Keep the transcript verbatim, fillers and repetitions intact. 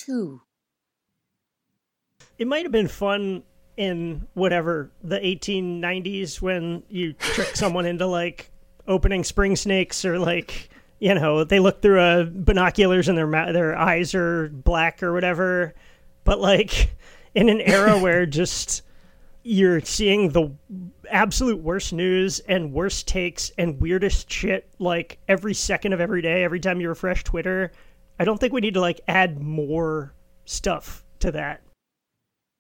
too. It might have been fun in whatever, the eighteen nineties when you trick someone into like opening spring snakes, or like, you know, they look through a binoculars and their ma- their eyes are black or whatever. But like in an era where just you're seeing the absolute worst news and worst takes and weirdest shit like every second of every day, every time you refresh Twitter, I don't think we need to like add more stuff to that.